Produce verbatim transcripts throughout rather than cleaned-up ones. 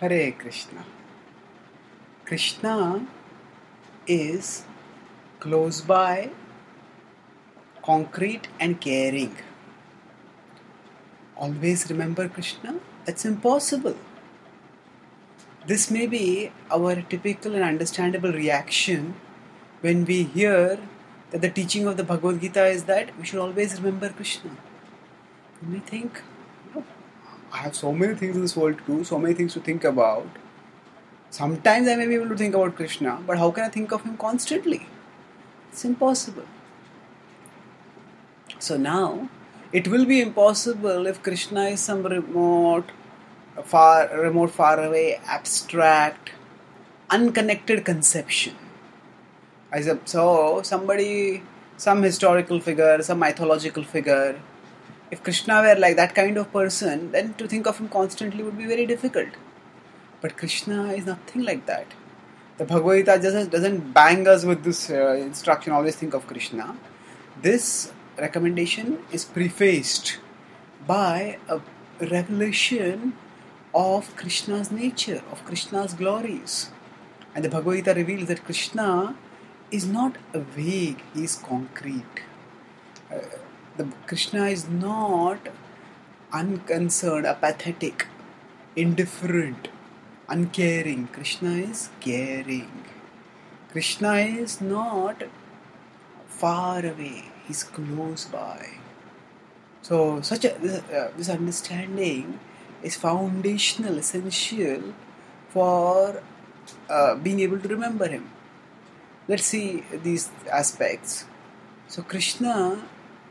Hare Krishna. Krishna is close by, concrete and caring. Always remember Krishna? That's impossible. This may be our typical and understandable reaction when we hear that the teaching of the Bhagavad Gita is that we should always remember Krishna. And we think, oh, I have so many things in this world to do, so many things to think about. Sometimes I may be able to think about Krishna, but how can I think of him constantly? It's impossible. So now, it will be impossible if Krishna is some remote, far, remote, far away, abstract, unconnected conception. As a, so, somebody, some historical figure, some mythological figure, if Krishna were like that kind of person, then to think of him constantly would be very difficult. But Krishna is nothing like that. The Bhagavad Gita just doesn't bang us with this uh, instruction, always think of Krishna. This recommendation is prefaced by a revelation of Krishna's nature, of Krishna's glories. And the Bhagavad Gita reveals that Krishna is not vague, he is concrete. Uh, the Krishna is not unconcerned, apathetic, indifferent, uncaring. Krishna is caring. Krishna is not far away, he is close by. So such a this, uh, this understanding is foundational, essential for uh, being able to remember him. Let's see these aspects. So Krishna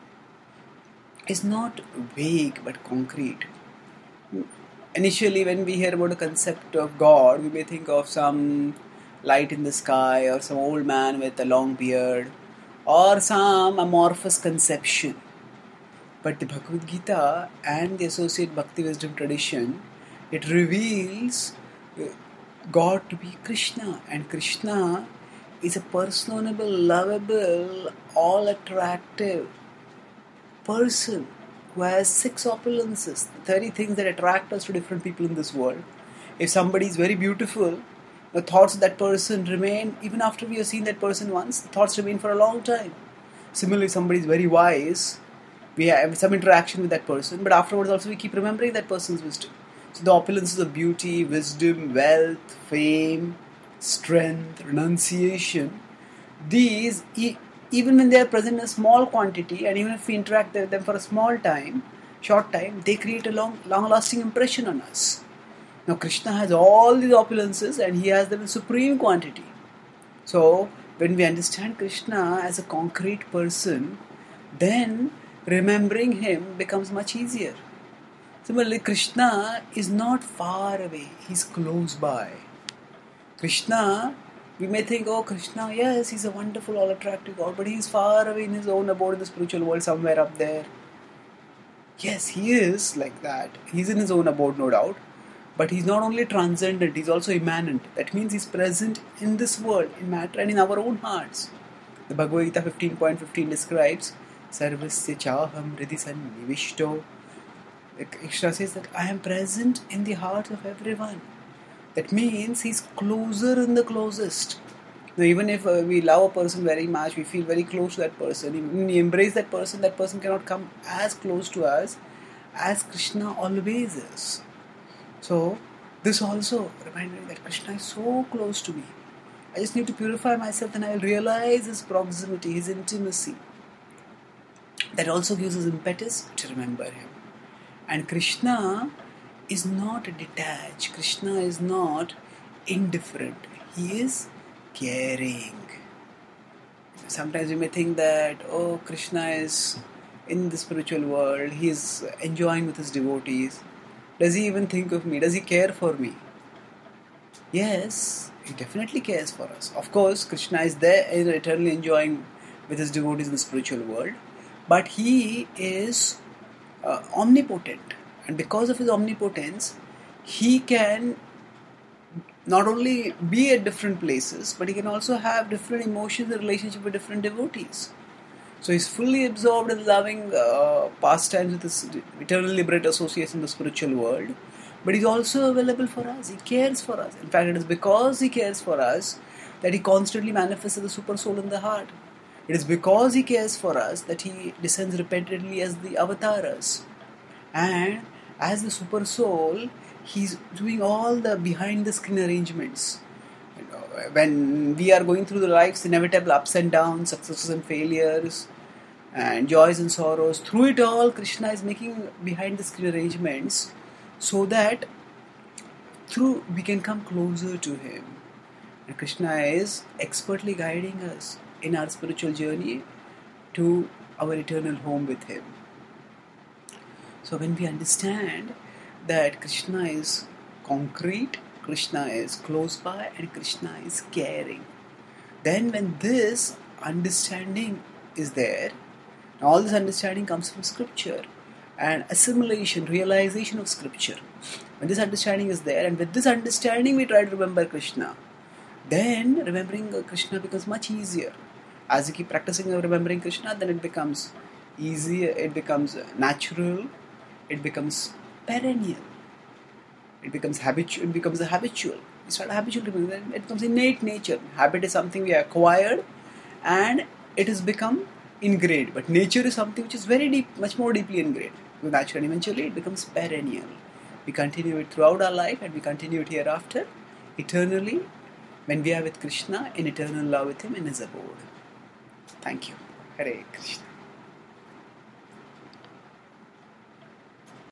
is not vague but concrete. Initially, when we hear about the concept of God, we may think of some light in the sky or some old man with a long beard or some amorphous conception. But the Bhagavad Gita and the associate Bhakti Wisdom tradition, it reveals God to be Krishna, and Krishna is a personable, lovable, all-attractive person who has six opulences, thirty things that attract us to different people in this world. If somebody is very beautiful, the thoughts of that person remain, even after we have seen that person once, the thoughts remain for a long time. Similarly, if somebody is very wise, we have some interaction with that person, but afterwards also we keep remembering that person's wisdom. So the opulences of beauty, wisdom, wealth, fame, strength, renunciation, these, e- even when they are present in a small quantity, and even if we interact with them for a small time, short time, they create a long, long-lasting impression on us. Now Krishna has all these opulences and he has them in supreme quantity. So when we understand Krishna as a concrete person, then remembering him becomes much easier. Similarly, Krishna is not far away, he is close by. Krishna, we may think, oh Krishna, yes, he's a wonderful, all-attractive God, but he's far away in his own abode in the spiritual world, somewhere up there. Yes, he is like that. He's in his own abode, no doubt. But he's not only transcendent, he's also immanent. That means he's present in this world, in matter and in our own hearts. The Bhagavad Gita fifteen point fifteen describes, Sarvasya chaham hridi sannivishto. Krishna says that I am present in the heart of everyone. That means he's closer in the closest. Now, even if uh, we love a person very much, we feel very close to that person, when we embrace that person, that person cannot come as close to us as Krishna always is. So, this also reminds me that Krishna is so close to me. I just need to purify myself and I will realize his proximity, his intimacy. That also gives us impetus to remember him. And Krishna is not detached. Krishna is not indifferent. He is caring. Sometimes we may think that, oh, Krishna is in the spiritual world. He is enjoying with his devotees. Does he even think of me? Does he care for me? Yes, he definitely cares for us. Of course, Krishna is there and eternally enjoying with his devotees in the spiritual world. But he is uh, omnipotent. And because of his omnipotence, he can not only be at different places, but he can also have different emotions in relationship with different devotees. So he's fully absorbed in loving uh, pastimes with his eternal liberate associates in the spiritual world. But He's also available for us. He cares for us. In fact, it is because He cares for us that He constantly manifests as the super soul in the heart. It is because He cares for us that He descends repeatedly as the avatars. And as the super soul, He's doing all the behind the screen arrangements. You know, when we are going through the life's inevitable ups and downs, successes and failures, and joys and sorrows, through it all, Krishna is making behind the screen arrangements so that through we can come closer to Him. And Krishna is expertly guiding us in our spiritual journey to our eternal home with Him. So when we understand that Krishna is concrete, Krishna is close by, and Krishna is caring, then when this understanding is there, all this understanding comes from scripture and assimilation, realization of scripture. When this understanding is there, and with this understanding we try to remember Krishna, then remembering Krishna becomes much easier. As you keep practicing remembering Krishna, then it becomes easier, it becomes natural, it becomes perennial, it becomes habitual, it becomes a habitual. You start habitual, it becomes innate nature. Habit is something we acquired and it has become ingrained. But nature is something which is very deep, much more deeply ingrained. Naturally, eventually it becomes perennial. We continue it throughout our life and we continue it hereafter, eternally, when we are with Krishna, in eternal love with Him in His abode. Thank you. Hare Krishna.